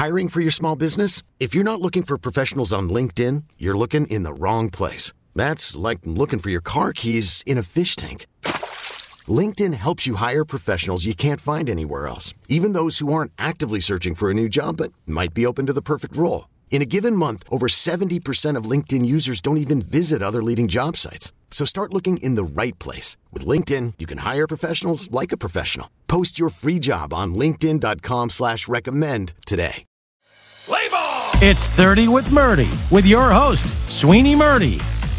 Hiring for your small business? If you're not looking for professionals on LinkedIn, you're looking in the wrong place. That's like looking for your car keys in a fish tank. LinkedIn helps you hire professionals you can't find anywhere else, even those who aren't actively searching for a new job but might be open to the perfect role. In a given month, over 70% of LinkedIn users don't even visit other leading job sites. So start looking in the right place. With LinkedIn, you can hire professionals like a professional. Post your free job on linkedin.com/recommend today. Play ball! It's 30 with Murdy, with your host, Sweeney Murdy.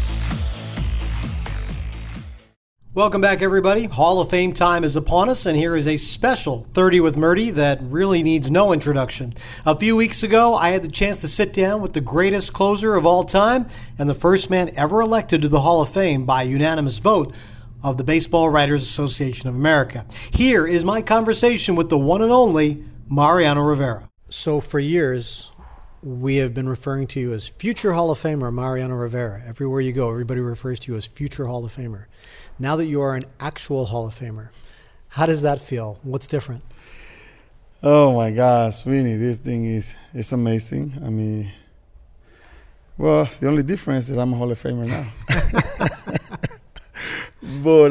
Welcome back, everybody. Hall of Fame time is upon us, and here is a special 30 with Murdy that really needs no introduction. A few weeks ago, I had the chance to sit down with the greatest closer of all time and the first man ever elected to the Hall of Fame by unanimous vote of the Baseball Writers Association of America. Here is my conversation with the one and only Mariano Rivera. So for years, we have been referring to you as future Hall of Famer Mariano Rivera. Everywhere you go, everybody refers to you as future Hall of Famer. Now that you are an actual Hall of Famer, how does that feel? What's different? Oh my gosh, Sweeney, this thing is amazing. I mean, well, the only difference is that I'm a Hall of Famer now. but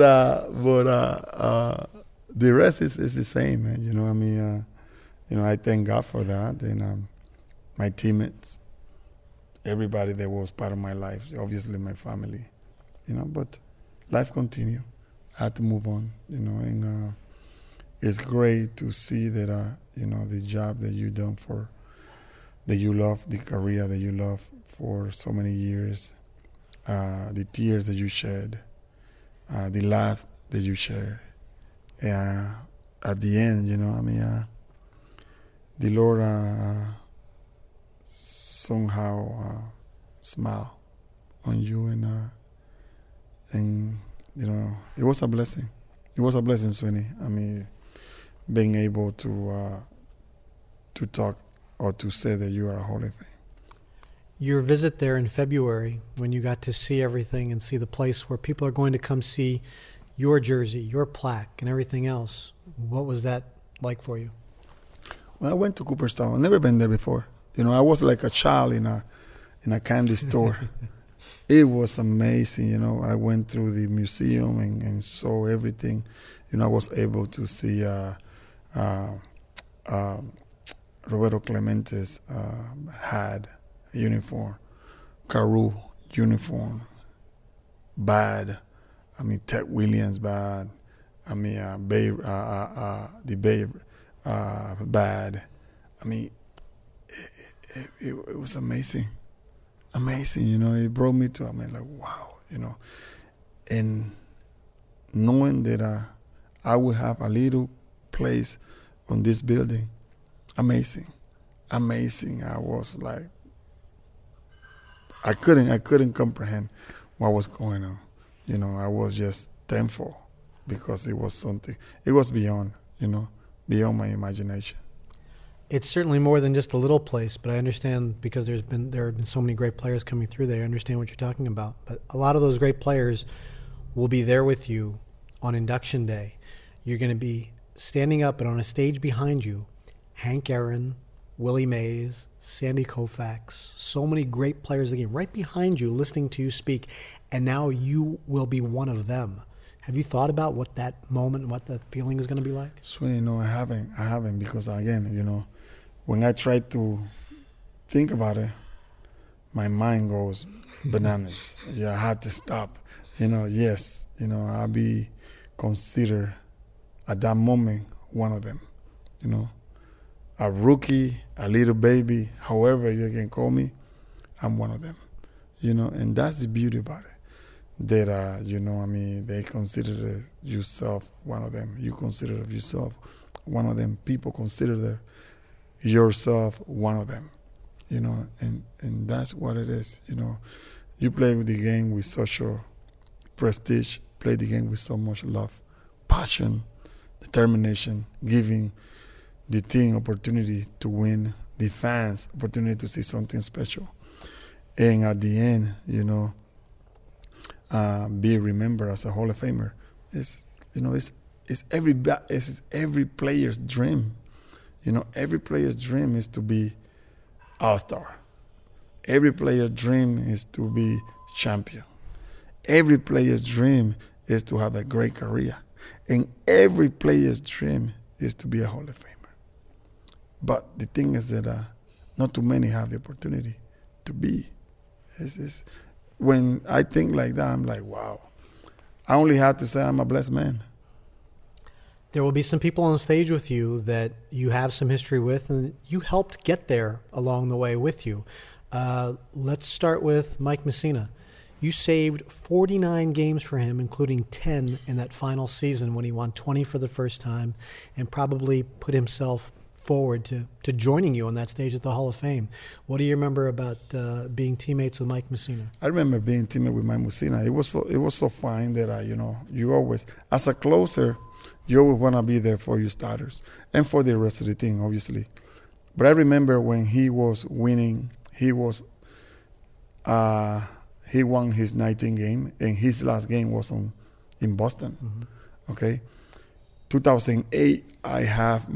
the rest is the same, man. You know, I mean, I thank God for that, and my teammates, everybody that was part of my life, obviously my family, but life continues. I had to move on, and it's great to see that, the job that you've done that you love, the career that you love for so many years, the tears that you shed, the laugh that you share. At the end, the Lord somehow smile on you, and it was a blessing. It was a blessing, Sweeney. I mean, being able to talk or to say that you are a Hall of Fame. Your visit there in February, when you got to see everything and see the place where people are going to come see your jersey, your plaque, and everything else, what was that like for you? Well, I went to Cooperstown. I've never been there before. I was like a child in a candy store. It was amazing, I went through the museum and saw everything. I was able to see Roberto Clemente's hat, uniform, Carew uniform, bad. I mean, Ted Williams bad. I mean, the Babe bad. I mean, it was amazing. Amazing, it brought me to, wow, and knowing that I would have a little place on this building, amazing. I was like, I couldn't comprehend what was going on. I was just thankful because it was something, it was beyond my imagination. It's certainly more than just a little place, but I understand because there have been so many great players coming through there. I understand what you're talking about. But a lot of those great players will be there with you on induction day. You're going to be standing up, and on a stage behind you, Hank Aaron, Willie Mays, Sandy Koufax, so many great players of the game right behind you listening to you speak, and now you will be one of them. Have you thought about what that moment, what that feeling is going to be like? Sweeney, no, I haven't because, again, when I try to think about it, my mind goes bananas. I had to stop. Yes, I'll be considered at that moment one of them. A rookie, a little baby, however you can call me, I'm one of them. And that's the beauty about it. That, they consider yourself one of them. You consider yourself one of them. People consider yourself one of them. And that's what it is. You play with the game with social prestige, play the game with so much love, passion, determination, giving the team opportunity to win, the fans opportunity to see something special. And at the end, be remembered as a Hall of Famer. It's every player's dream. Every player's dream is to be all-star. Every player's dream is to be champion. Every player's dream is to have a great career. And every player's dream is to be a Hall of Famer. But the thing is that not too many have the opportunity to be. When I think like that, I'm like, wow. I only have to say I'm a blessed man. There will be some people on the stage with you that you have some history with, and you helped get there along the way with you. Let's start with Mike Mussina. You saved 49 games for him, including 10 in that final season when he won 20 for the first time and probably put himself forward to joining you on that stage at the Hall of Fame. What do you remember about being teammates with Mike Mussina? I remember being teammate with Mike Mussina. It was so fine that, you always, as a closer, you always want to be there for your starters and for the rest of the team, obviously. But I remember when he was winning, he won his 19th game, and his last game was in Boston. Mm-hmm. Okay, 2008, I have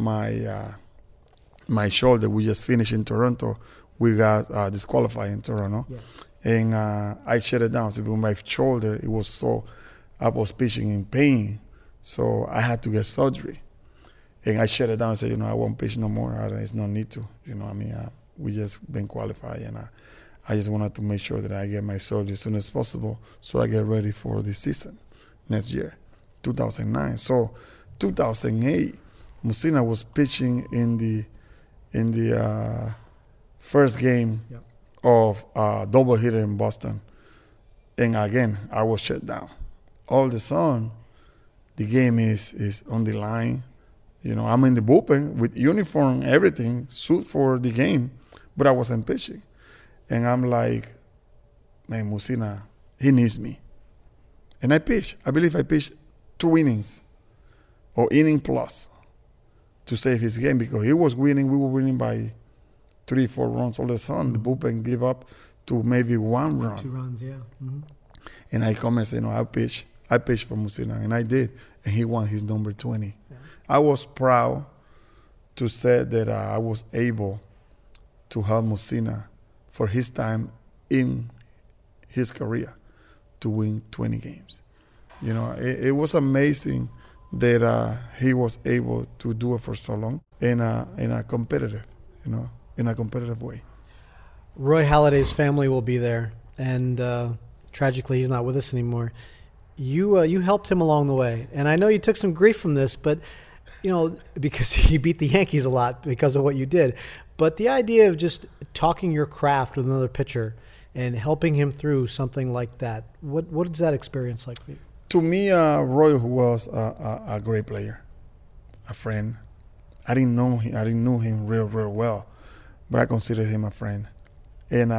my shoulder. We just finished in Toronto. We got disqualified in Toronto, yeah. And I shut it down. So with my shoulder, it was so, I was pitching in pain, so I had to get surgery. And I shut it down and said, I won't pitch no more. There's no need to. We just been qualified, and I just wanted to make sure that I get my surgery as soon as possible so I get ready for the season next year, 2009. So 2008, Mussina was pitching in the first game, yep, of double hitter in Boston. And again, I was shut down. All of a sudden, the game is on the line. I'm in the bullpen with uniform, everything, suit for the game, but I wasn't pitching. And I'm like, man, Mussina, he needs me. And I pitched. I believe I pitched 2 innings or inning plus to save his game because he was winning. We were winning by 3-4 runs. All of a sudden, the bullpen gave up to maybe 1 run. 2 runs, yeah. Mm-hmm. And I come and say, I pitch. I pitched for Mussina, and I did. And he won his number 20. Yeah. I was proud to say that I was able to help Mussina for his time in his career to win 20 games. It was amazing that he was able to do it for so long in a competitive way. Roy Halladay's family will be there, and tragically he's not with us anymore. You helped him along the way, and I know you took some grief from this, but because he beat the Yankees a lot because of what you did. But the idea of just talking your craft with another pitcher and helping him through something like that, what is that experience like for you? To me, Roy was a great player, a friend. I didn't know him real well, but I consider him a friend. And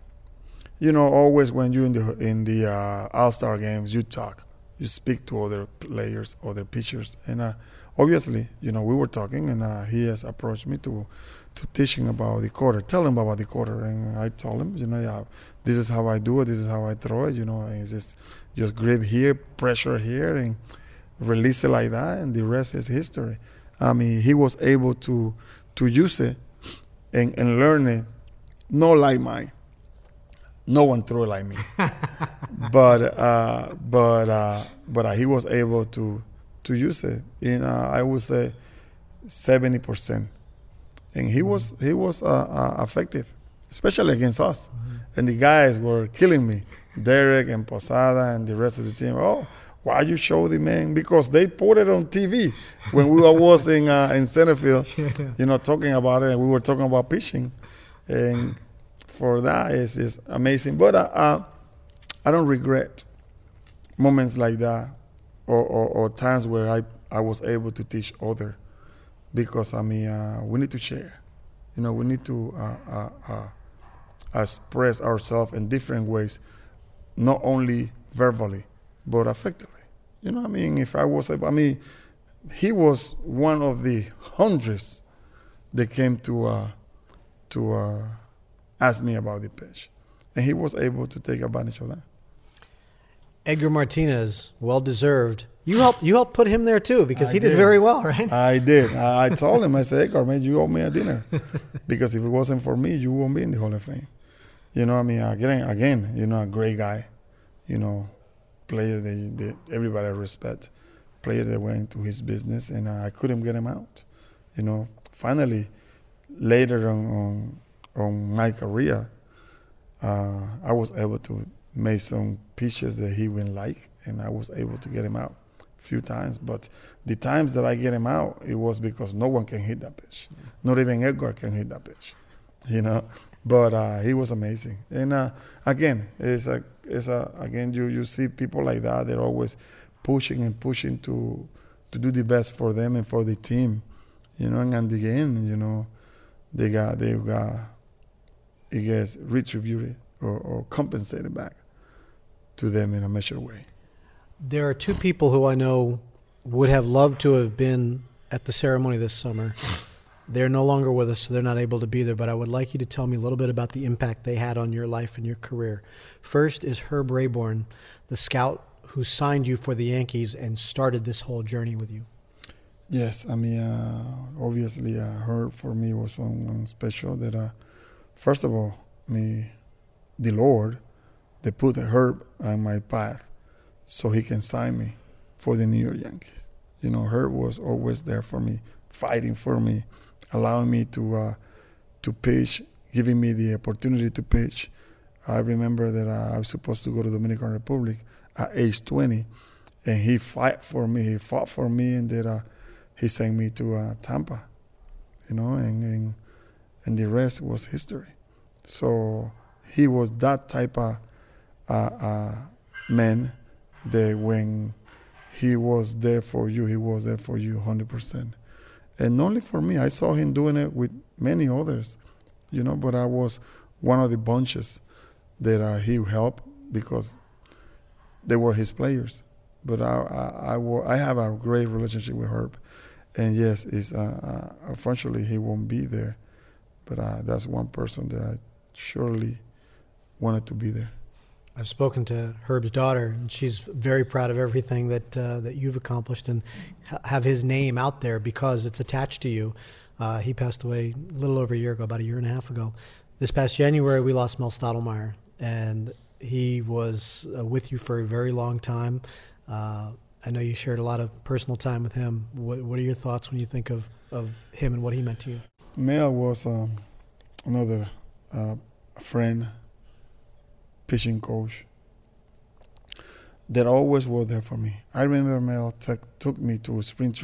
always when you're in the All-Star games, you talk, you speak to other players, other pitchers, and obviously, we were talking, and he has approached me to teach him about the quarter, tell him about the quarter, and I told him, this is how I do it, this is how I throw it, and it's just grip here, pressure here, and release it like that, and the rest is history. He was able to use it and learn it, not like mine. No one threw it like me, but he was able to use it in I would say 70%, and he was effective, especially against us. Mm-hmm. And the guys were killing me, Derek and Posada and the rest of the team. Oh, why you show the man? Because they put it on TV when we was in center field, talking about it, and we were talking about pitching, and for that is amazing. But I don't regret moments like that. Or times where I was able to teach others, because we need to share, we need to express ourselves in different ways, not only verbally but effectively. If I was, he was one of the hundreds that came to ask me about the pitch, and he was able to take advantage of that. Edgar Martinez, well deserved. You helped put him there too because he did did very well, right? I did. I told him, I said, Edgar, man, you owe me a dinner. Because if it wasn't for me, you won't be in the Hall of Fame. You know, I mean, again, you know, a great guy, you know, player that everybody respect, player that went into his business, and I couldn't get him out. You know, finally, later on my career, I was able to make some pitches that he wouldn't like, and I was able to get him out a few times. But the times that I get him out, it was because no one can hit that pitch. Not even Edgar can hit that pitch, you know. But he was amazing. And again, again you see people like that. They're always pushing to do the best for them and for the team, you know. And at the end, you know, it gets retributed or compensated back to them in a measured way. There are two people who I know would have loved to have been at the ceremony this summer. They're no longer with us, so they're not able to be there, but I would like you to tell me a little bit about the impact they had on your life and your career. First is Herb Rayborn, the scout who signed you for the Yankees and started this whole journey with you. Yes, I mean, obviously, Herb for me was someone special that, first of all, the Lord, they put Herb on my path so he can sign me for the New York Yankees. You know, Herb was always there for me, fighting for me, allowing me to pitch, giving me the opportunity to pitch. I remember that I was supposed to go to the Dominican Republic at age 20, and he fought for me, and that he sent me to Tampa, you know, and the rest was history. So he was that type of man that when he was there for you, he was there for you 100%. And not only for me, I saw him doing it with many others, you know, but I was one of the bunches that he helped because they were his players. But I have a great relationship with Herb. And yes, unfortunately he won't be there, but that's one person that I surely wanted to be there. I've spoken to Herb's daughter, and she's very proud of everything that you've accomplished and have his name out there because it's attached to you. He passed away a little over a year ago, about a year and a half ago. This past January, we lost Mel Stottlemyre, and he was with you for a very long time. I know you shared a lot of personal time with him. What are your thoughts when you think of him and what he meant to you? Mel was another friend, pitching coach that always was there for me. I remember Mel took me to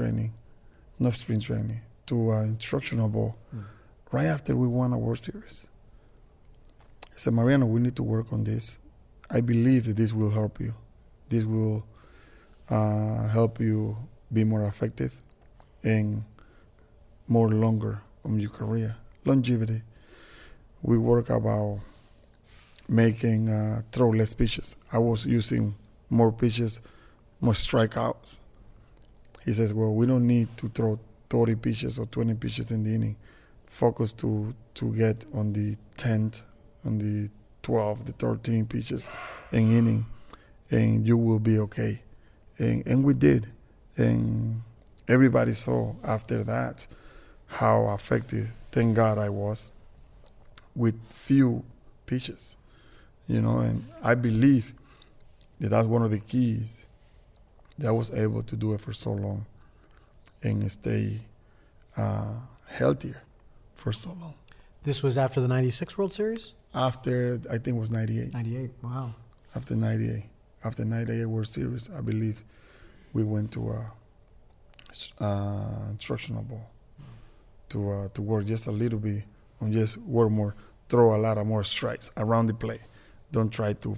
to instructional ball right after we won a World Series. He said, Mariano, we need to work on this. I believe that this will help you. This will help you be more effective and more longer on your career. Longevity. We work about making throw less pitches. I was using more pitches, more strikeouts. He says, well, we don't need to throw 30 pitches or 20 pitches in the inning. Focus to get on the 10th, on the 12th, the 13 pitches in inning, and you will be okay. And we did. And everybody saw after that how effective, thank God I was, with few pitches. You know, and I believe that that's one of the keys that I was able to do it for so long and stay healthier for so long. This was after the 96 World Series? After, I think it was 98. 98, wow. After 98. After 98 World Series, I believe we went to instructional ball to work just a little bit on just work more, throw a lot of more strikes around the plate. Don't try to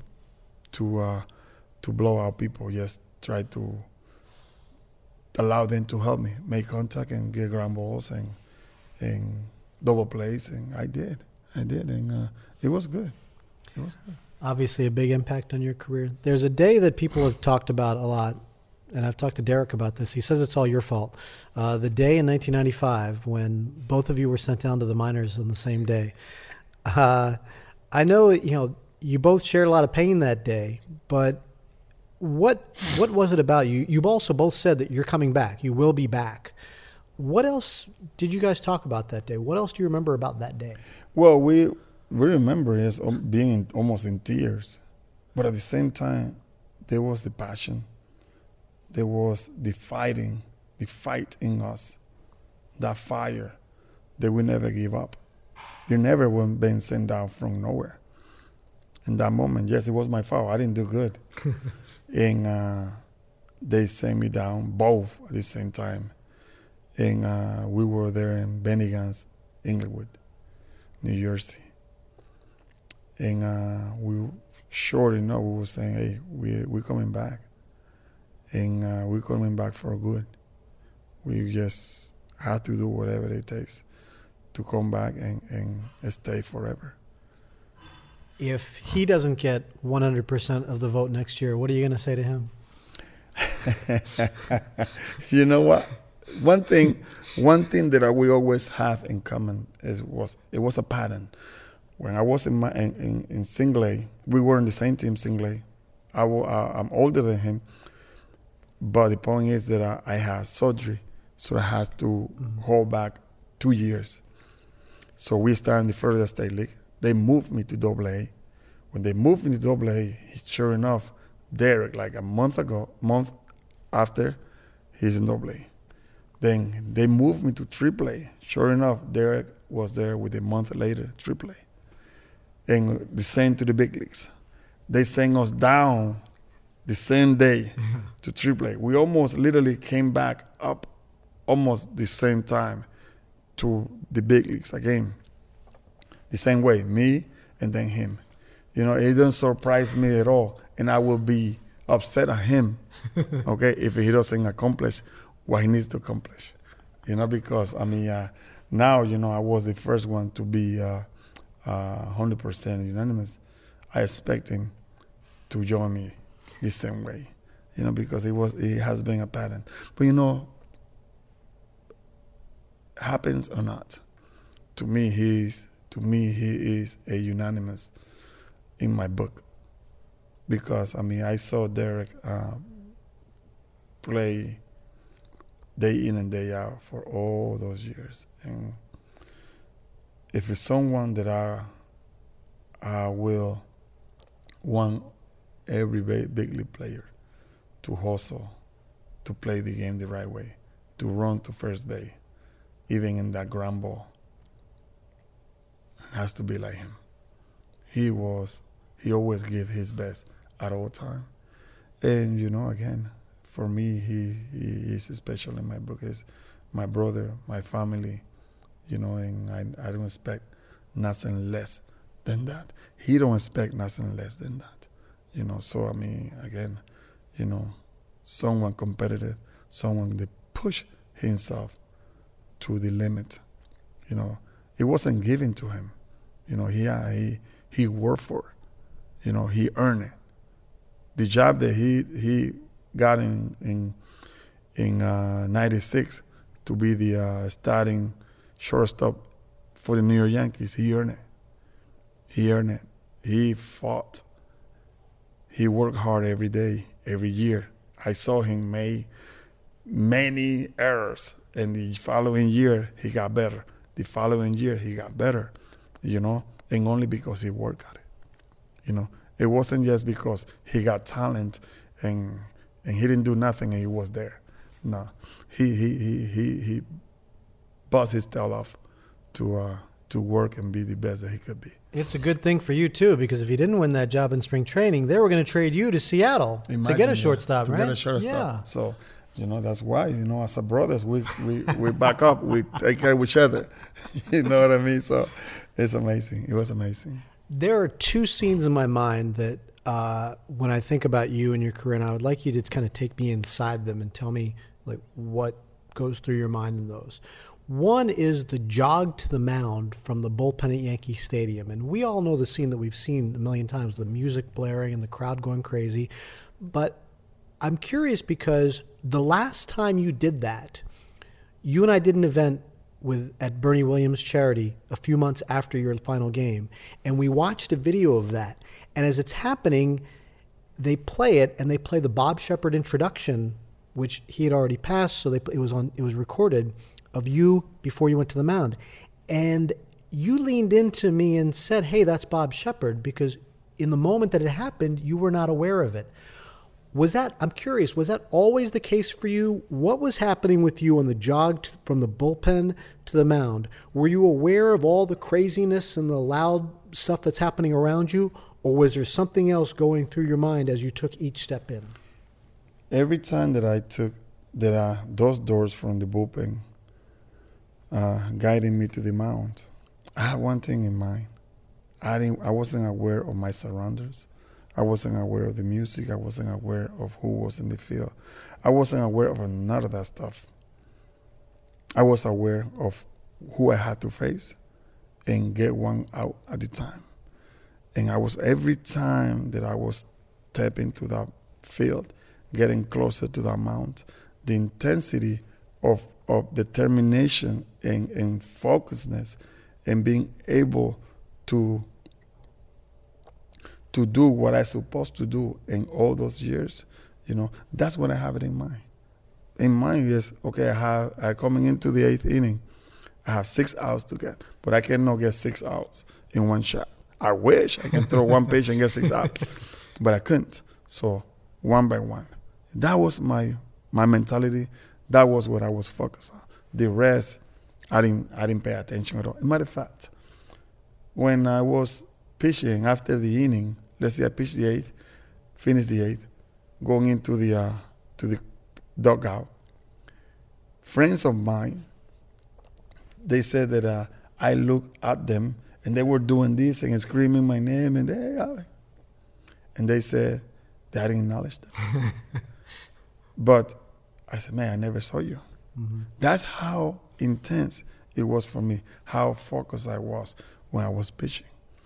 blow out people. Just try to allow them to help me make contact and get ground balls and double plays. And I did, and it was good. It was good. Obviously, a big impact on your career. There's a day that people have talked about a lot, and I've talked to Derek about this. He says it's all your fault. The day in 1995 when both of you were sent down to the minors on the same day. I know, you both shared a lot of pain that day, but what was it about you? You've also both said that you're coming back. You will be back. What else did you guys talk about that day? What else do you remember about that day? Well, we remember is being almost in tears, but at the same time, there was the passion, there was the fight in us, that fire that we never give up. You never been sent down from nowhere. In that moment, yes, it was my fault. I didn't do good, and they sent me down both at the same time. And we were there in Benny Gans, Inglewood, New Jersey. And we sure enough, we were saying, hey, we're coming back. And we're coming back for good. We just have to do whatever it takes to come back and stay forever. If he doesn't get 100% of the vote next year, what are you going to say to him? You know what? One thing that we always have in common it was a pattern. When I was in Single A, we were in the same team, Single A. I'm older than him, but the point is that I had surgery, so I had to hold back 2 years. So we started in the Florida State League. They moved me to AA. When they moved me to AA, sure enough, Derek, like a month after, he's in AA. Then they moved me to AAA. Sure enough, Derek was there with a month later, AAA. And the same to the big leagues. They sent us down the same day to AAA. We almost literally came back up almost the same time to the big leagues again. The same way, me and then him. You know, it doesn't surprise me at all. And I will be upset at him, okay, if he doesn't accomplish what he needs to accomplish. You know, because, I mean, now, you know, I was the first one to be 100% unanimous. I expect him to join me the same way, you know, because it has been a pattern. But, you know, happens or not, to me he is a unanimous in my book, because I mean I saw Derek play day in and day out for all those years, and if it's someone that I will want every big league player to hustle, to play the game the right way, to run to first base, even in that ground ball, it has to be like him. He always gave his best at all time. And, you know, again, for me, he is special in my book. He's my brother, my family, you know, and I don't expect nothing less than that. He don't expect nothing less than that, you know. So, I mean, again, you know, someone competitive, someone that push himself to the limit, you know. It wasn't given to him, you know. He worked for it, you know. He earned it. The job that he got in '96 to be the starting shortstop for the New York Yankees, he earned it. He earned it. He fought. He worked hard every day, every year. I saw him make many errors, and the following year he got better. The following year he got better, you know, and only because he worked at it, you know. It wasn't just because he got talent and he didn't do nothing and he was there. No, he bust his tail off to work and be the best that he could be. It's a good thing for you, too, because if you didn't win that job in spring training, they were going to trade you to Seattle to get a shortstop, right? To get a shortstop. Yeah. So, you know, that's why, you know, as a brothers, we back up. We take care of each other. You know what I mean? So it's amazing. It was amazing. There are two scenes in my mind that when I think about you and your career, and I would like you to kind of take me inside them and tell me, like, what goes through your mind in those. One is the jog to the mound from the bullpen at Yankee Stadium. And we all know the scene that we've seen a million times, the music blaring and the crowd going crazy. But I'm curious because the last time you did that, you and I did an event at Bernie Williams Charity a few months after your final game, and we watched a video of that. And as it's happening, they play it, and they play the Bob Shepard introduction, which he had already passed, so it was recorded, of you before you went to the mound. And you leaned into me and said, hey, that's Bob Shepard, because in the moment that it happened, you were not aware of it. I'm curious, was that always the case for you? What was happening with you on the jog from the bullpen to the mound? Were you aware of all the craziness and the loud stuff that's happening around you, or was there something else going through your mind as you took each step in? Every time that I took those doors from the bullpen guiding me to the mound, I had one thing in mind. I wasn't aware of my surroundings. I wasn't aware of the music. I wasn't aware of who was in the field. I wasn't aware of none of that stuff. I was aware of who I had to face and get one out at a time. And every time that I was stepping to that field, getting closer to that mound, the intensity of determination and focusedness and being able to do what I'm supposed to do in all those years, that's what I have it in mind. In mind is, okay, I coming into the 8th inning, I have 6 outs to get, but I cannot get 6 outs in one shot. I wish I can throw one pitch and get 6 outs, but I couldn't. So one by one. That was my mentality. That was what I was focused on. The rest, I didn't pay attention at all. As a matter of fact, when I was pitching after the inning, let's say I pitched the 8th, finished the 8th, going into the dugout, friends of mine, they said that I looked at them and they were doing this and screaming my name and they said they didn't acknowledge them. But I said, man, I never saw you. Mm-hmm. That's how intense it was for me, how focused I was when I was pitching.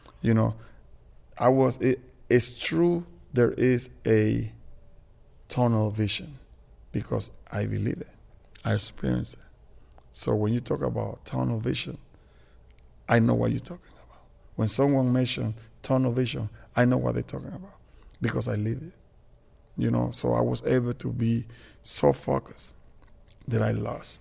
It's true there is a tunnel vision because I believe it. I experienced it. So when you talk about tunnel vision, I know what you're talking about. When someone mentions tunnel vision, I know what they're talking about because I live it. So I was able to be so focused that I lost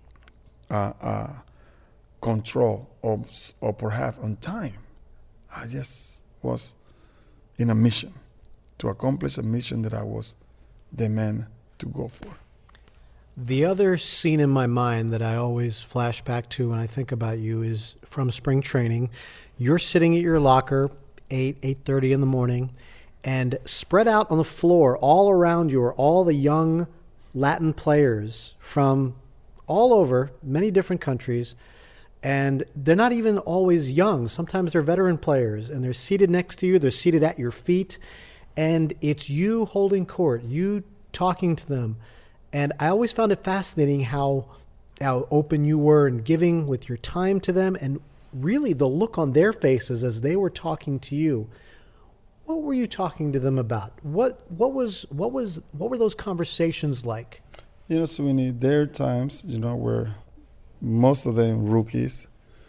control or perhaps on time. I just was in a mission to accomplish a mission that I was the man to go for. The other scene in my mind that I always flash back to when I think about you is from spring training. You're sitting at your locker 8:30 in the morning, and spread out on the floor all around you are all the young Latin players from all over, many different countries. And they're not even always young. Sometimes they're veteran players, and they're seated next to you. They're seated at your feet. And it's you holding court, you talking to them. And I always found it fascinating how open you were and giving with your time to them, and really the look on their faces as they were talking to you. What were you talking to them about? What were those conversations like? Sweeney, there are times, where most of them rookies,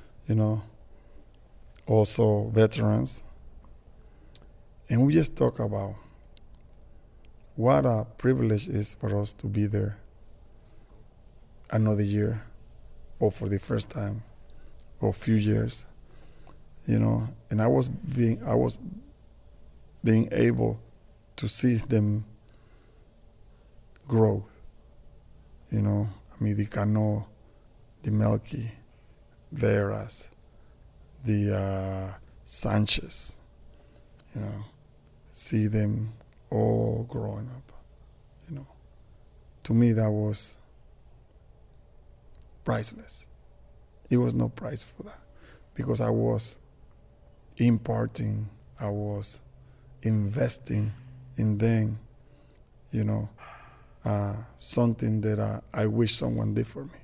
also veterans. And we just talk about what a privilege it is for us to be there another year or for the first time or a few years, and I was being able to see them grow, the Cano, the Melky, Veras, the Sanchez, see them all growing up, To me, that was priceless. It was no price for that because I was imparting, I was investing in them, something that I wish someone did for me.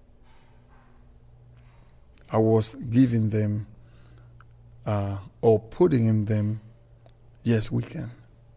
I was giving them or putting in them, yes, we can.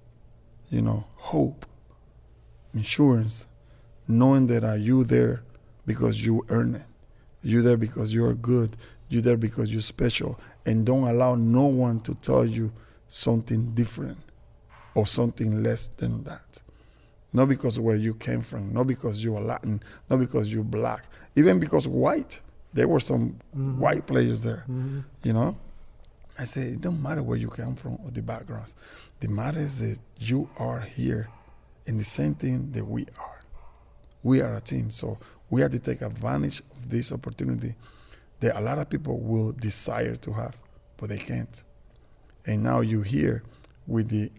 Hope, insurance, knowing that you there because you earn it. You're there because you're good. You're there because you're special. And don't allow no one to tell you something different. or something less than that. Not because of where you came from, not because you are Latin, not because you're black, even because white. There were some white players there, you know. I say, it don't matter where you come from or the backgrounds. The matter is that you are here in the same thing that we are. We are a team, so we have to take advantage of this opportunity that a lot of people will desire to have, but they can't. And now you're here with the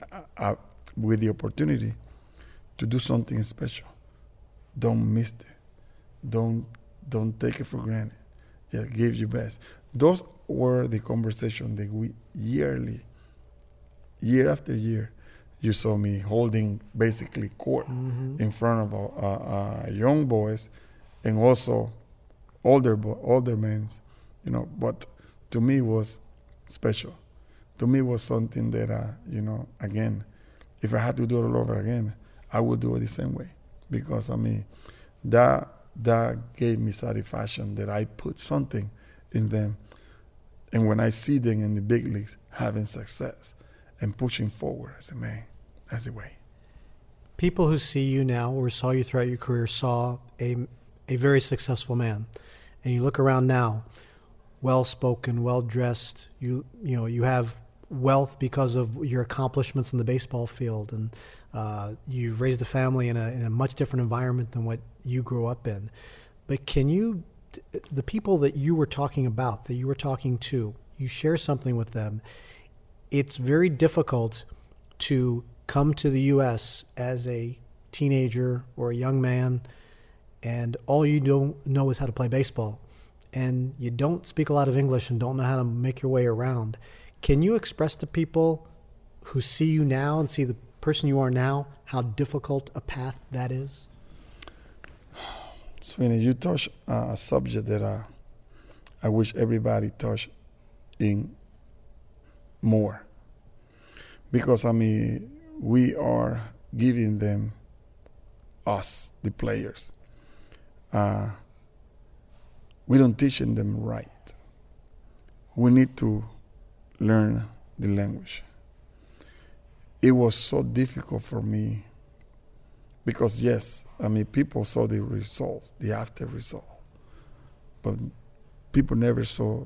opportunity to do something special. Don't miss it. Don't take it for granted. Just give your best. Those were the conversations that we yearly, year after year, you saw me holding basically court in front of young boys and also older men, you know. But to me it was special. To me it was something that, you know, again, if I had to do it all over again, I would do it the same way. Because, I mean, that gave me satisfaction that I put something in them. And when I see them in the big leagues having success and pushing forward, I say, man, that's the way. People who see you now or saw you throughout your career saw a very successful man. And you look around now, well-spoken, well-dressed. You know, you have wealth because of your accomplishments in the baseball field, and you've raised a family in a much different environment than what you grew up in. But the people that you were talking about, that you were talking to, you share something with them. It's very difficult to come to the U.S. as a teenager or a young man, and all you don't know is how to play baseball, and you don't speak a lot of English and don't know how to make your way around. Can you express to people who see you now and see the person you are now how difficult a path that is? Sweeney, you touch a subject that I wish everybody touched in more. Because, I mean, we are giving them, us, the players. We don't teaching them right. We need to learn the language. It was so difficult for me because, yes, I mean, people saw the results, the after result, but people never saw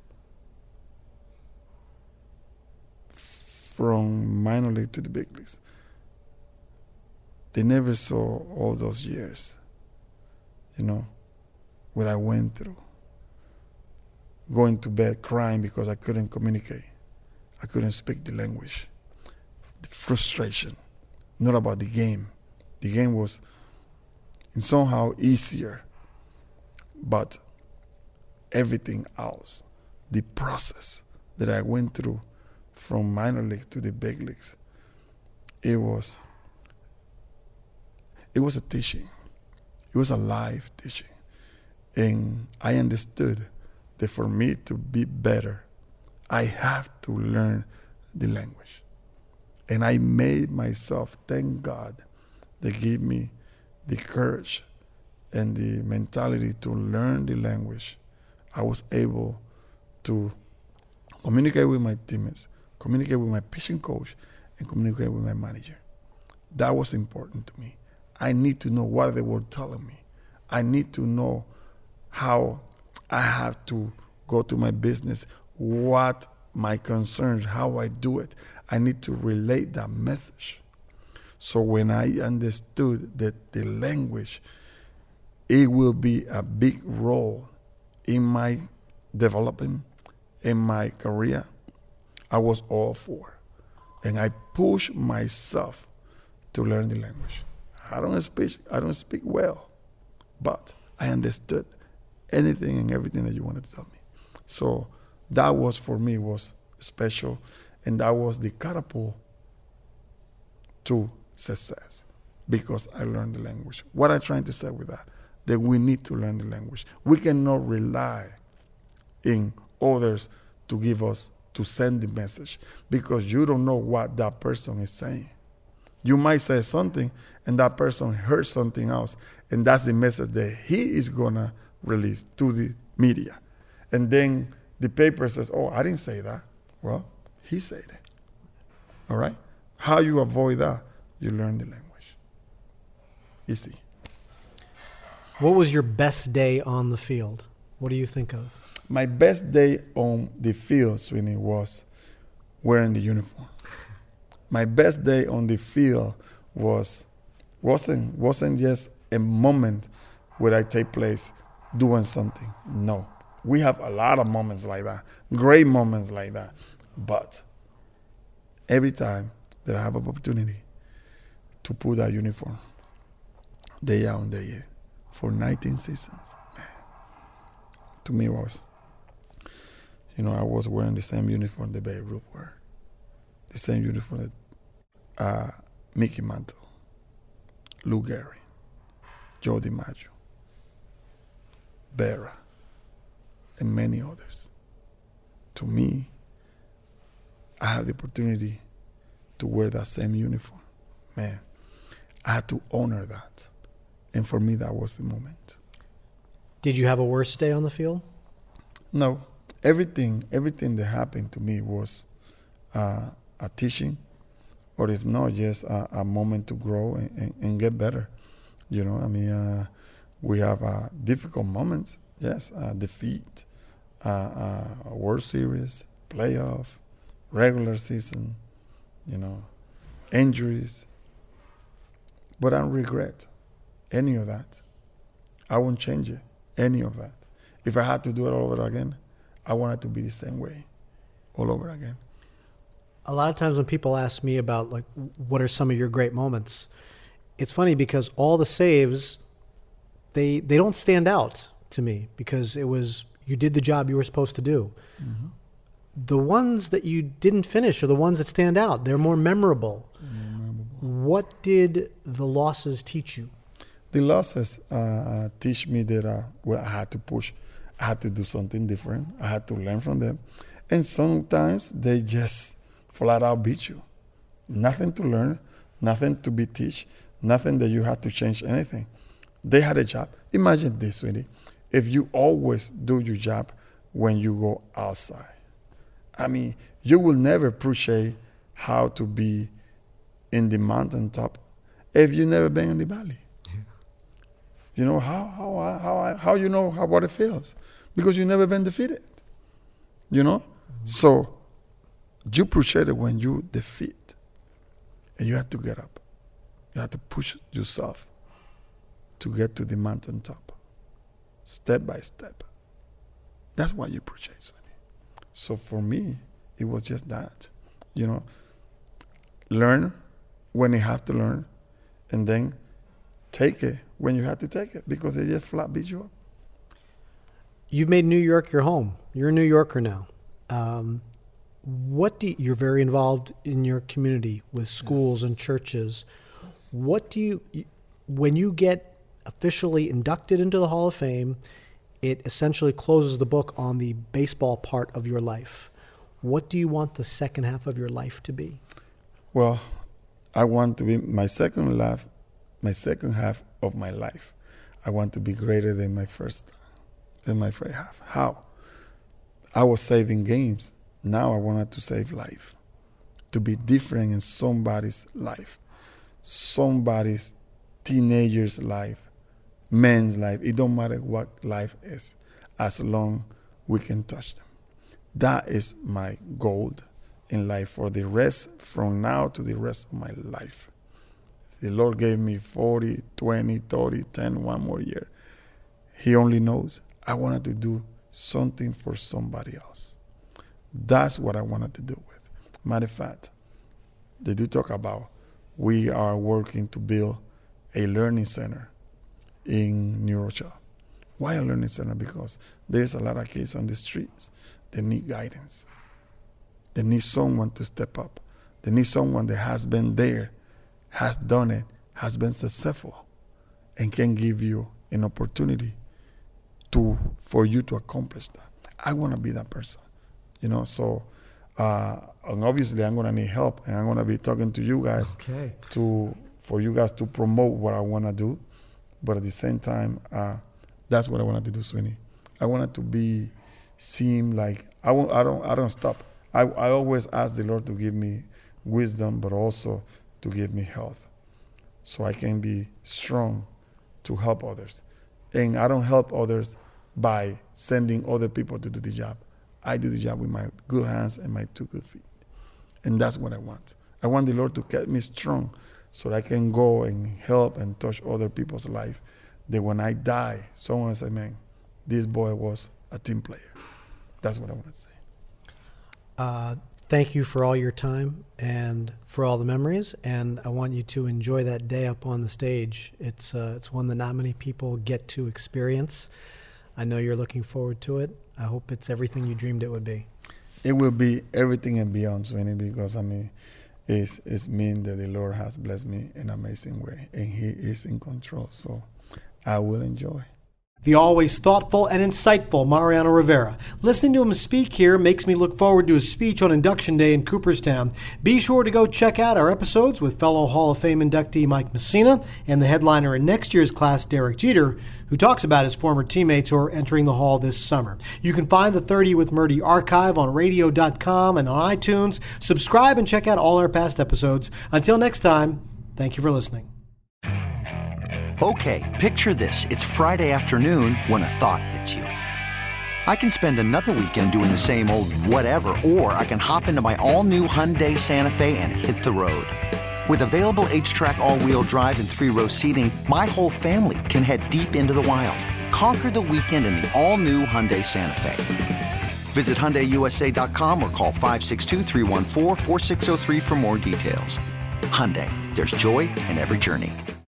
from minor league to the big leagues. They never saw all those years, you know, what I went through. Going to bed crying because I couldn't communicate. I couldn't speak the language. The frustration, not about the game. The game was in somehow easier, but everything else, the process that I went through from minor league to the big leagues, it was a teaching. It was a live teaching. And I understood that for me to be better, I have to learn the language. And I made myself, thank God, they gave me the courage and the mentality to learn the language. I was able to communicate with my teammates, communicate with my pitching coach, and communicate with my manager. That was important to me. I need to know what they were telling me. I need to know how I have to go to my business, what my concerns, how I do it. I need to relate that message. So when I understood that the language, it will be a big role in my development, in my career, I was all for. And I pushed myself to learn the language. I don't speak well, but I understood anything and everything that you wanted to tell me. So that was, for me, was special, and that was the catapult to success because I learned the language. What I'm trying to say with that we need to learn the language. We cannot rely in others to give us, to send the message, because you don't know what that person is saying. You might say something and that person heard something else, and that's the message that he is gonna release to the media. And then the paper says, oh, I didn't say that. Well, he said it. All right? How you avoid that? You learn the language. Easy. What was your best day on the field? What do you think of? My best day on the field, Sweeney, was wearing the uniform. My best day on the field wasn't just a moment where I take place doing something. No. We have a lot of moments like that, great moments like that. But every time that I have an opportunity to put that uniform, day out and day in, for 19 seasons, man, to me was, I was wearing the same uniform that Babe Ruth wore, the same uniform that Mickey Mantle, Lou Gehrig, Joe DiMaggio, Berra, and many others. To me, I had the opportunity to wear that same uniform. Man, I had to honor that. And for me, that was the moment. Did you have a worse day on the field? No. Everything that happened to me was a teaching, or if not, just a moment to grow and get better. We have difficult moments, yes, defeat, World Series, playoff, regular season, injuries. But I don't regret any of that. I won't change it, any of that. If I had to do it all over again, I want it to be the same way, all over again. A lot of times when people ask me about, like, what are some of your great moments, it's funny because all the saves, they don't stand out to me because it was, you did the job you were supposed to do. Mm-hmm. The ones that you didn't finish are the ones that stand out. They're more memorable. What did the losses teach you? The losses teach me that I had to push. I had to do something different. I had to learn from them. And sometimes they just flat out beat you. Nothing to learn, nothing to be taught, nothing that you had to change anything. They had a job. Imagine this, sweetie. If you always do your job when you go outside. You will never appreciate how to be in the mountaintop if you've never been in the valley. You know how you know what it feels? Because you've never been defeated. Mm-hmm. So you appreciate it when you defeat. And you have to get up. You have to push yourself to get to the mountaintop. Step by step. That's why you appreciate it. So for me, it was just that. Learn when you have to learn, and then take it when you have to take it, because they just flat beat you up. You've made New York your home. You're a New Yorker now. You're very involved in your community with schools and churches. When you get officially inducted into the Hall of Fame, it essentially closes the book on the baseball part of your life. What do you want the second half of your life to be? Well, I want to be my second half of my life. I want to be greater than my first half. How? I was saving games. Now I wanted to save life. To be different in somebody's life. Somebody's teenager's life. Man's life. It don't matter what life is, as long we can touch them. That is my goal in life for the rest, from now to the rest of my life. The Lord gave me 40, 20, 30, 10, one more year. He only knows. I wanted to do something for somebody else. That's what I wanted to do with. Matter of fact, they do talk about we are working to build a learning center in New Rochelle. Why a learning center? Because there's a lot of kids on the streets that need guidance. They need someone to step up. They need someone that has been there, has done it, has been successful, and can give you an opportunity for you to accomplish that. I want to be that person, So, and obviously, I'm going to need help, and I'm going to be talking to you guys for you guys to promote what I want to do. But at the same time, that's what I wanted to do, Sweeney. I wanted to seem like I don't stop. I always ask the Lord to give me wisdom, but also to give me health so I can be strong to help others. And I don't help others by sending other people to do the job. I do the job with my good hands and my 2 good feet. And that's what I want. I want the Lord to keep me strong so that I can go and help and touch other people's life. That when I die, someone will say, man, this boy was a team player. That's what I want to say. Thank you for all your time and for all the memories. And I want you to enjoy that day up on the stage. It's one that not many people get to experience. I know you're looking forward to it. I hope it's everything you dreamed it would be. It will be everything and beyond, Sweeney, because it's mean that the Lord has blessed me in an amazing way, and He is in control. So I will enjoy. The always thoughtful and insightful Mariano Rivera. Listening to him speak here makes me look forward to his speech on Induction Day in Cooperstown. Be sure to go check out our episodes with fellow Hall of Fame inductee Mike Messina and the headliner in next year's class, Derek Jeter, who talks about his former teammates who are entering the Hall this summer. You can find the 30 with Murdy archive on radio.com and on iTunes. Subscribe and check out all our past episodes. Until next time, thank you for listening. Okay, picture this. It's Friday afternoon when a thought hits you. I can spend another weekend doing the same old whatever, or I can hop into my all-new Hyundai Santa Fe and hit the road. With available H-Track all-wheel drive and 3-row seating, my whole family can head deep into the wild. Conquer the weekend in the all-new Hyundai Santa Fe. Visit HyundaiUSA.com or call 562-314-4603 for more details. Hyundai, there's joy in every journey.